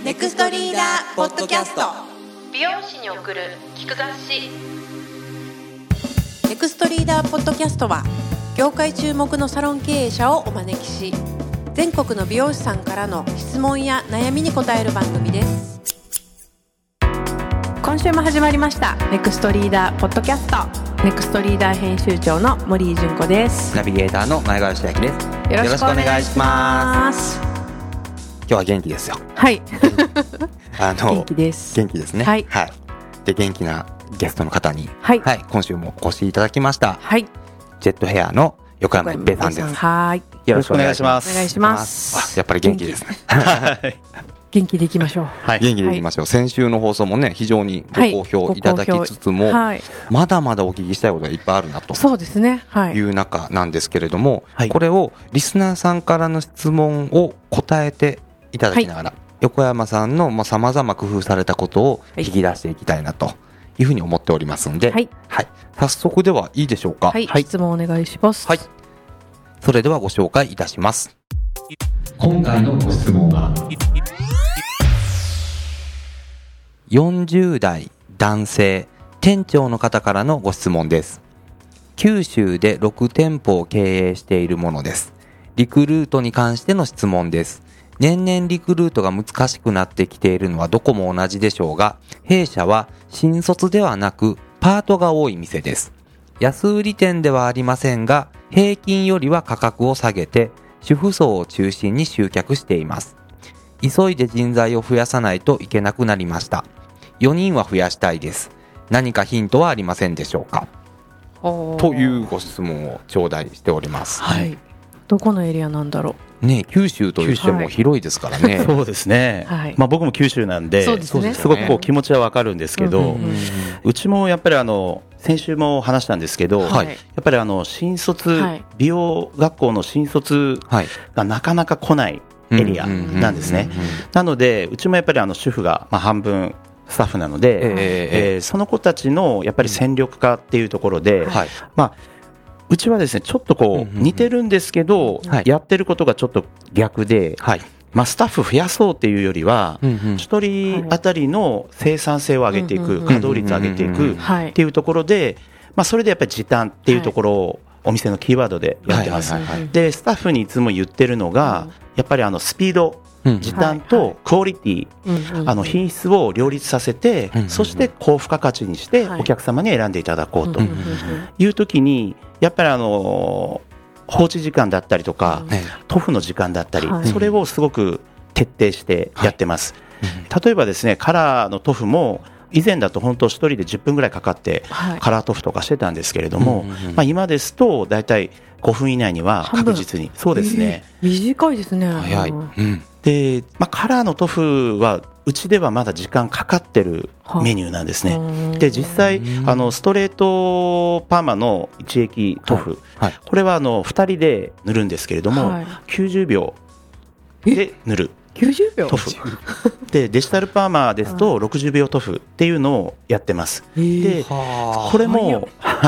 ネクストリーダーポッドキャスト。 美容師に送る聞く雑誌。 ネクストリーダーポッドキャストは業界注目のサロン経営者をお招きし、全国の美容師さんからの質問や悩みに答える番組です。今週も始まりましたネクストリーダーポッドキャスト。ネクストリーダー編集長の森井純子です。 ナビゲーターの前川義明です。 よろしくお願いします。 今日は元気ですよ。 はい。 元気です。 元気ですね。 はい。 はい。で、元気なゲストの方に、 はい。 はい、今週もお越しいただきました。 はい。 ジェットヘアの横山一平さんです。 はい。 よろしくお願いします。 お願いします。 やっぱり元気ですね。 元気でいきましょう。 はい。元気でいきましょう。先週の放送もね、非常にご好評いただきつつも、 はい、 まだまだお聞きしたいことがいっぱいあるなと。 そうですね。はい。 いう中なんですけれども、 はい、 これをリスナーさんからの質問を答えていただきながら、はい、横山さんのさまざま工夫されたことを引き出していきたいなというふうに思っておりますので、はい。はい、早速ではいいでしょうか。 はい。はい、質問お願いします。 はい。それではご紹介いたします。今回のご質問は、40代男性店長の方からのご質問です。九州で6店舗を経営しているものです。リクルートに関しての質問です。年々リクルートが難しくなってきているのはどこも同じでしょうが、弊社は新卒ではなくパートが多い店です。安売り店ではありませんが、平均よりは価格を下げて主婦層を中心に集客しています。急いで人材を増やさないといけなくなりました。4人は増やしたいです。何かヒントはありませんでしょうか、というご質問を頂戴しております。 はい。どこのエリアなんだろうね。九州といっても広いですからね。 はい、そうですね。はい。僕も九州なんで、 そうですね、 すごくこう気持ちはわかるんですけど、うちもやっぱり先週も話したんですけど、はい、やっぱり新卒、はい、美容学校の新卒がなかなか来ないエリアなんですね。なのでうちもやっぱり主婦が半分スタッフなので、その子たちのやっぱり戦力化っていうところで、はい、うちはですねちょっとこう似てるんですけど、やってることがちょっと逆で、はい、スタッフ増やそうっていうよりは、一人当たりの生産性を上げていく、稼働率を上げていくっていうところで、それでやっぱり時短っていうところをお店のキーワードでやってます。でスタッフにいつも言ってるのが、やっぱりスピード、時短とクオリティ、品質を両立させて、そして高付加価値にしてお客様に選んでいただこうという時に、やっぱり放置時間だったりとか、塗布の時間だったり、それをすごく徹底してやってます。例えばですね、カラーの塗布も以前だと本当一人で10分ぐらいかかってカラー塗布とかしてたんですけれども、今ですとだいたい5分以内には確実に。そうですね。 短いですね。 早い。 で、カラーの塗布はうちではまだ時間かかってるメニューなんですね。で実際ストレートパーマの一液塗布、これは2人で塗るんですけれども、90秒で塗る。 90秒塗布でデジタルパーマですと60秒塗布っていうのをやってます。でこれも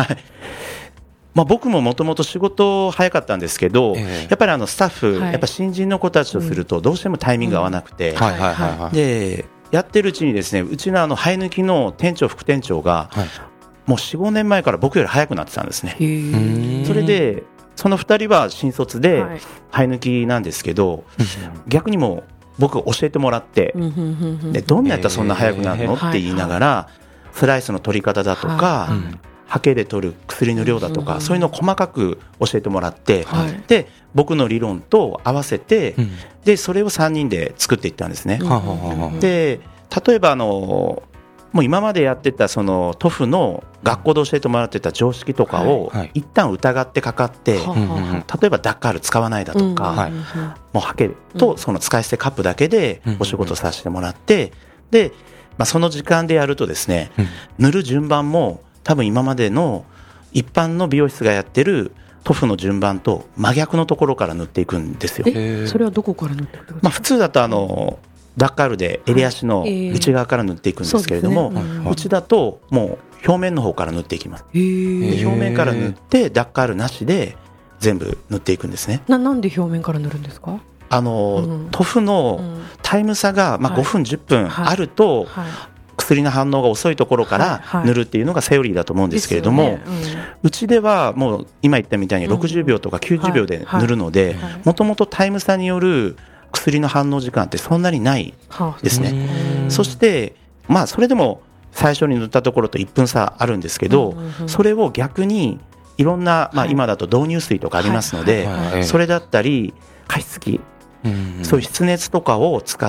僕ももともと仕事早かったんですけど、やっぱりスタッフ、やっぱ新人の子たちとするとどうしてもタイミングが合わなくて、でやってるうちにですね、うちの生え抜きの店長副店長が、もう 4,5 年前から僕より早くなってたんですね。それでその2人は新卒で生え抜きなんですけど、逆にも僕教えてもらって、でどんなやったらそんな早くなるのって言いながら、スライスの取り方だとか、ハケで取る薬の量だとか、そういうのを細かく教えてもらって、で僕の理論と合わせて、でそれを3人で作っていったんですね。で例えばもう今までやってたその塗布の学校で教えてもらってた常識とかを一旦疑ってかかって、例えばダッカール使わないだとか、もうハケとその使い捨てカップだけでお仕事させてもらって、でその時間でやるとですね、塗る順番も多分今までの一般の美容室がやってる塗布の順番と真逆のところから塗っていくんですよ。 それはどこから塗っていくんですか？ 普通だとダッカールで襟足の内側から塗っていくんですけれども、うちだともう表面の方から塗っていきます。で表面から塗ってダッカールなしで全部塗っていくんですね。 なんで表面から塗るんですか？ 塗布のタイム差が5分10分あると、薬の反応が遅いところから塗るっていうのがセオリーだと思うんですけれども、うちではもう今言ったみたいに60秒とか90秒で塗るので、もともとタイム差による薬の反応時間ってそんなにないですね。そしてそれでも最初に塗ったところと1分差あるんですけど、それを逆にいろんな、今だと導入水とかありますので、それだったり加湿器、そういう湿熱とかを使って、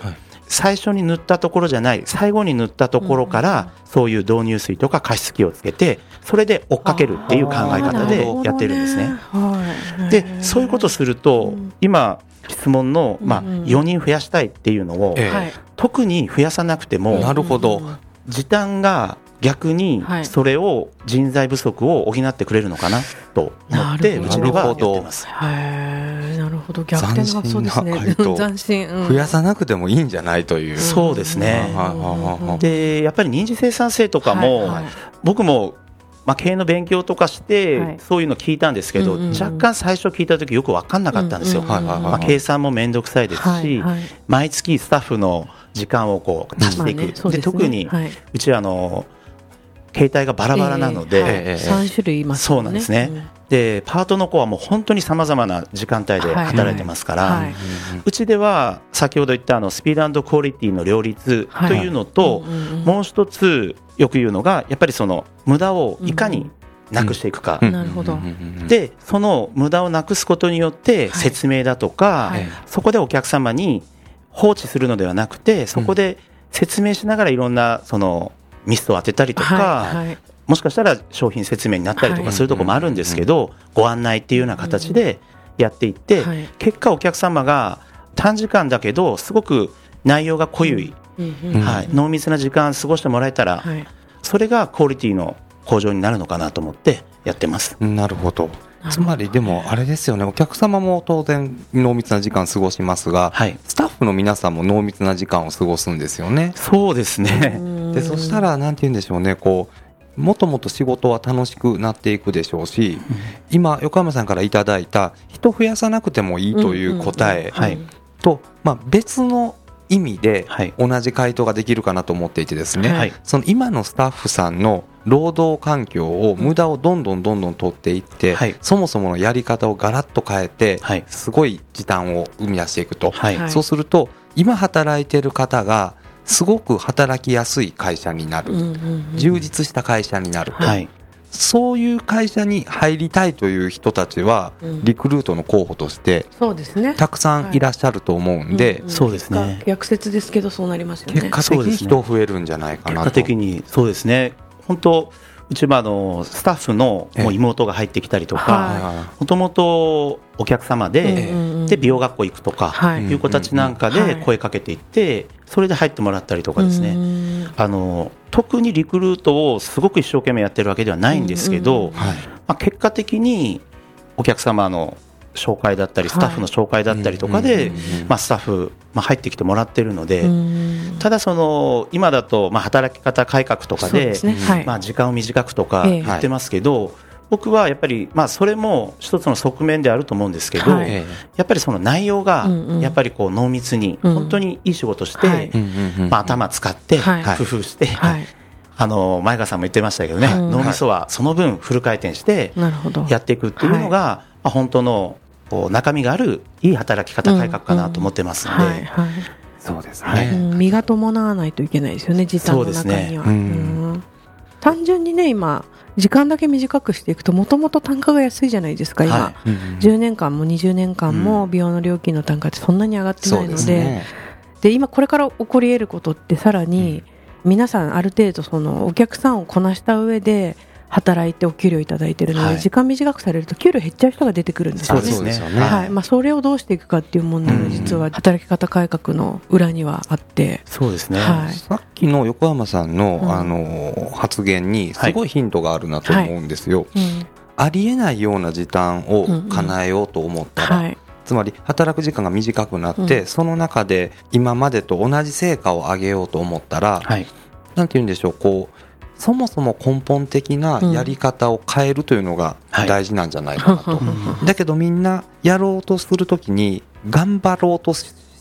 最初に塗ったところじゃない最後に塗ったところからそういう導入水とか加湿器をつけて、それで追っかけるっていう考え方でやってるんですね。でそういうことをすると、今質問の4人増やしたいっていうのを特に増やさなくても、 なるほど、 時短が逆にそれを人材不足を補ってくれるのかなと思ってうちではやってます。 なるほど、逆転がそうですね。斬新、 増やさなくてもいいんじゃないという。 そうですね。でやっぱり認知生産性とかも、僕も経営の勉強とかしてそういうの聞いたんですけど、若干最初聞いた時よく分かんなかったんですよ。計算も面倒くさいですし、毎月スタッフの時間を足していく、で特にうちは携帯がバラバラなので、 3種類いますね。 そうなんですね。でパートの子はもう本当にさまざまな時間帯で働いてますから、うちでは先ほど言ったスピード&クオリティの両立というのと、もう一つよく言うのがやっぱりその無駄をいかになくしていくか、でその無駄をなくすことによって説明だとか、そこでお客様に放置するのではなくて、そこで説明しながらいろんなそのミスを当てたりとか、もしかしたら商品説明になったりとかするところもあるんですけど、ご案内っていうような形でやっていって、結果お客様が短時間だけどすごく内容が濃い、濃密な時間過ごしてもらえたら、それがクオリティの向上になるのかなと思ってやってます。 なるほど。つまりでもあれですよね、お客様も当然濃密な時間過ごしますが、スタッフの皆さんも濃密な時間を過ごすんですよね。 そうですね。 でそしたらなんて言うんでしょうね、もっともっと仕事は楽しくなっていくでしょうし、今横山さんからいただいた人増やさなくてもいいという答えと、別の意味で同じ回答ができるかなと思っていてですね、その今のスタッフさんの労働環境を無駄をどんどん取っていって、そもそものやり方をガラッと変えて、すごい時短を生み出していくと、そうすると今働いている方がすごく働きやすい会社になる、充実した会社になると、そういう会社に入りたいという人たちはリクルートの候補としてたくさんいらっしゃると思うんで、 そうですね、 逆説ですけどそうなりますよね。 結果的に人増えるんじゃないかなと。 結果的にそうですね。本当うちはスタッフのもう妹が入ってきたりとか、もともとお客様で美容学校行くとかいう子たちなんかで声かけていって、それで入ってもらったりとかですね、特にリクルートをすごく一生懸命やってるわけではないんですけど、結果的にお客様の紹介だったりスタッフの紹介だったりとかでスタッフ入ってきてもらってるので、ただ今だと働き方改革とかで時間を短くとか言ってますけど、僕はやっぱりそれも一つの側面であると思うんですけど、やっぱりその内容がやっぱり濃密に本当にいい仕事して頭使って工夫して、前川さんも言ってましたけどね、脳みそはその分フル回転してやっていくっていうのが本当の中身があるいい働き方改革かなと思ってますので、 そうですね、 身が伴わないといけないですよね、時短の中には。単純にね、今時間だけ短くしていくともともと単価が安いじゃないですか。今、10年間も20年間も美容の料金の単価ってそんなに上がってないので、で今これから起こり得ることってさらに皆さんある程度そのお客さんをこなした上で働いてお給料いただいているので、時間短くされると給料減っちゃう人が出てくるんですよね。 そうですよね。 それをどうしていくかっていう問題が実は働き方改革の裏にはあって、 そうですね、 さっきの横浜さんの、発言にすごいヒントがあるなと思うんですよ。ありえないような時短を叶えようと思ったら、つまり働く時間が短くなって、その中で今までと同じ成果を上げようと思ったら、なんて言うんでしょう、そもそも根本的なやり方を変えるというのが大事なんじゃないかなと、だけどみんなやろうとするときに頑張ろうとし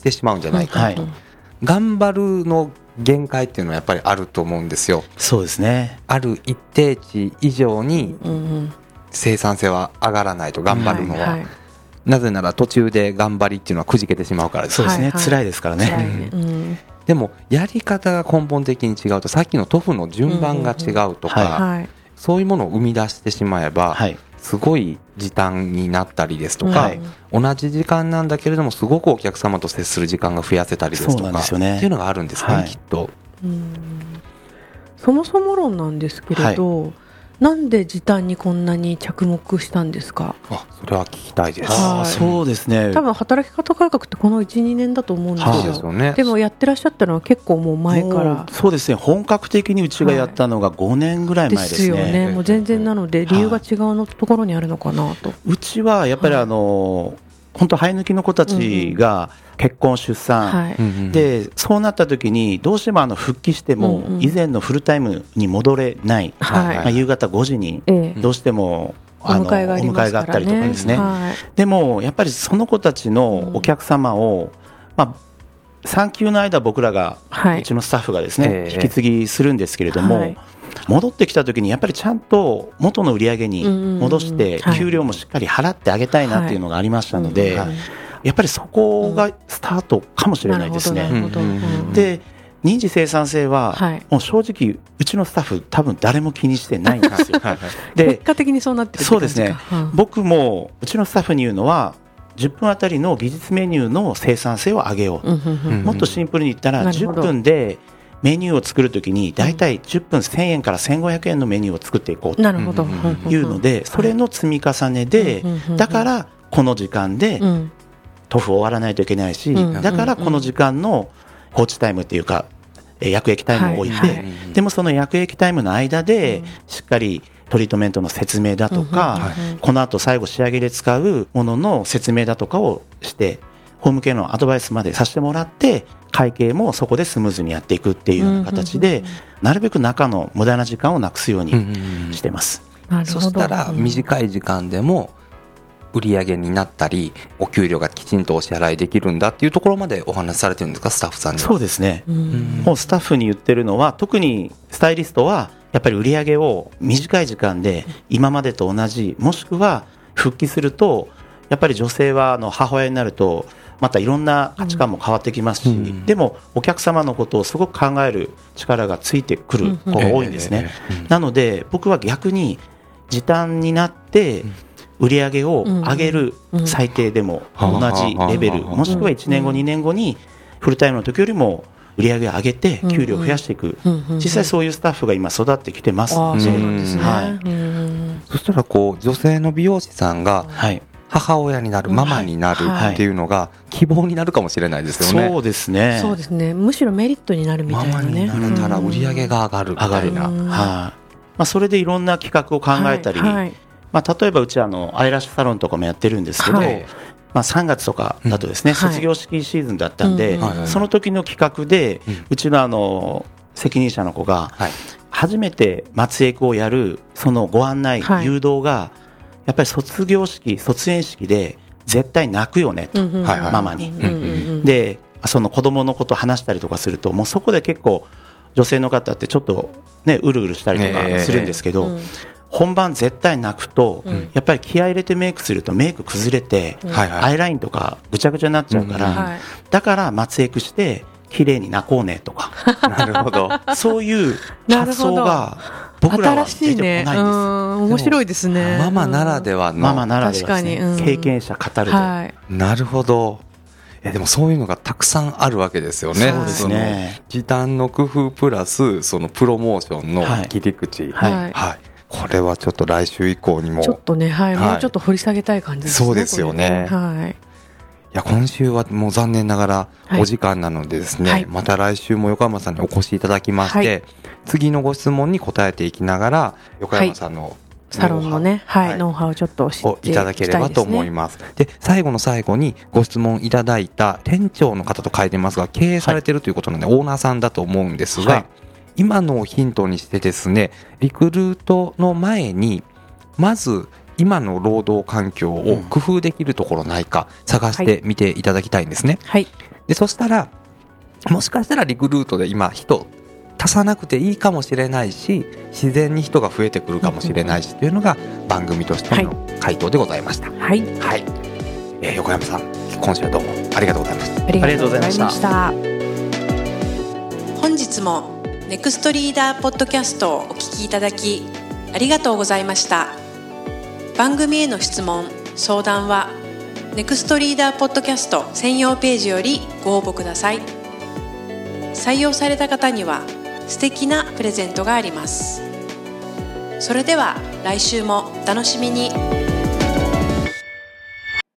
してしまうんじゃないかと、頑張るの限界っていうのはやっぱりあると思うんですよ。 そうですね。 ある一定値以上に生産性は上がらないと、頑張るのは、なぜなら途中で頑張りっていうのはくじけてしまうからです。 そうですね、辛いですからね。 でもやり方が根本的に違うと、さっきの塗布の順番が違うとか、そういうものを生み出してしまえば、すごい時短になったりですとか、同じ時間なんだけれどもすごくお客様と接する時間が増やせたりですとかっていうのがあるんですね、きっと。 そもそも論なんですけれど、なんで時短にこんなに着目したんですか？ それは聞きたいです。 そうですね。 多分働き方改革ってこの 1,2 年だと思うんですよ。でもやってらっしゃったのは結構もう前から。 そうですね、本格的にうちがやったのが5年ぐらい前ですね。 ですよね。もう全然なので理由が違うのところにあるのかなと。 うちはやっぱり本当生え抜きの子たちが結婚出産で、そうなった時にどうしても復帰しても以前のフルタイムに戻れない、夕方5時にどうしてもお迎えがあったりとかですね。でもやっぱりその子たちのお客様を産休の間僕らがうちのスタッフがですね引き継ぎするんですけれども、戻ってきた時にやっぱりちゃんと元の売り上げに戻して給料もしっかり払ってあげたいなっていうのがありましたので、やっぱりそこがスタートかもしれないですね。で、任時生産性はもう正直うちのスタッフ多分誰も気にしてないんですよ。 で、結果的にそうなってるって感じか。 そうですね。僕もうちのスタッフに言うのは、10分あたりの技術メニューの生産性を上げよう。もっとシンプルに言ったら10分でメニューを作るときにだいたい10分1000円から1500円のメニューを作っていこうというので、それの積み重ねで、だからこの時間で塗布を終わらないといけないし、だからこの時間の放置タイムっていうか薬液タイムを置いて、でもその薬液タイムの間でしっかりトリートメントの説明だとか、この後最後仕上げで使うものの説明だとかをして、ホームケアのアドバイスまでさせてもらって、会計もそこでスムーズにやっていくっていうような形で、なるべく中の無駄な時間をなくすようにしてます。 そしたら短い時間でも売り上げになったり、お給料がきちんとお支払いできるんだっていうところまでお話しされてるんですか、スタッフさんには。 そうですね。もうスタッフに言ってるのは、特にスタイリストはやっぱり売り上げを短い時間で今までと同じ、もしくは復帰すると、やっぱり女性は母親になるとまたいろんな価値観も変わってきますし、でもお客様のことをすごく考える力がついてくる子が多いんですね。なので僕は逆に時短になって売り上げを上げる、最低でも同じレベル、もしくは1年後2年後にフルタイムの時よりも売り上げを上げて給料を増やしていく、実際そういうスタッフが今育ってきてます。 そしたら女性の美容師さんが母親になる、ママになるっていうのが希望になるかもしれないですよね。 そうですね。 そうですね。むしろメリットになるみたいなね。 ママになれたら売り上げが上がるみたいな。 それでいろんな企画を考えたり、例えばうちアイラッシュサロンとかもやってるんですけど、3月とかだとですね、卒業式シーズンだったんで、その時の企画でうちの責任者の子が初めて松江区をやるそのご案内、誘導がやっぱり卒業式、卒園式で絶対泣くよねと、ママに。で、その子供のことを話したりとかすると、もうそこで結構女性の方ってちょっとね、うるうるしたりとかするんですけど、本番絶対泣くと、やっぱり気合い入れてメイクするとメイク崩れて、アイラインとかぐちゃぐちゃになっちゃうから、だから松江区して綺麗に泣こうねとか。 なるほど。 そういう発想が僕らは出てこないんです。 面白いですね。 ママならではの。 ママならではですね。経験者語ると。 なるほど。でもそういうのがたくさんあるわけですよね。 そうですね。 時短の工夫プラスそのプロモーションの切り口。これはちょっと来週以降にもちょっとね、もうちょっと掘り下げたい感じですね。 そうですよね。いや、今週はもう残念ながらお時間なのでですね、また来週も横山さんにお越しいただきまして、次のご質問に答えていきながら、横山さんのサロンのね、ノウハウをちょっと知っていただければと思います。で、最後の最後にご質問いただいた店長の方と書いてますが、経営されているということなので、オーナーさんだと思うんですが、今のをヒントにしてですね、リクルートの前にまず今の労働環境を工夫できるところないか探してみていただきたいんですね。 でそしたらもしかしたらリクルートで今人足さなくていいかもしれないし、自然に人が増えてくるかもしれないしというのが番組としての回答でございました。 はい、 はい。横山さん、今週はどうもありがとうございました。 ありがとうございました。 本日もネクストリーダーポッドキャストをお聞きいただきありがとうございました。番組への質問・相談はネクストリーダーポッドキャスト専用ページよりご応募ください。採用された方には素敵なプレゼントがあります。それでは来週もお楽しみに。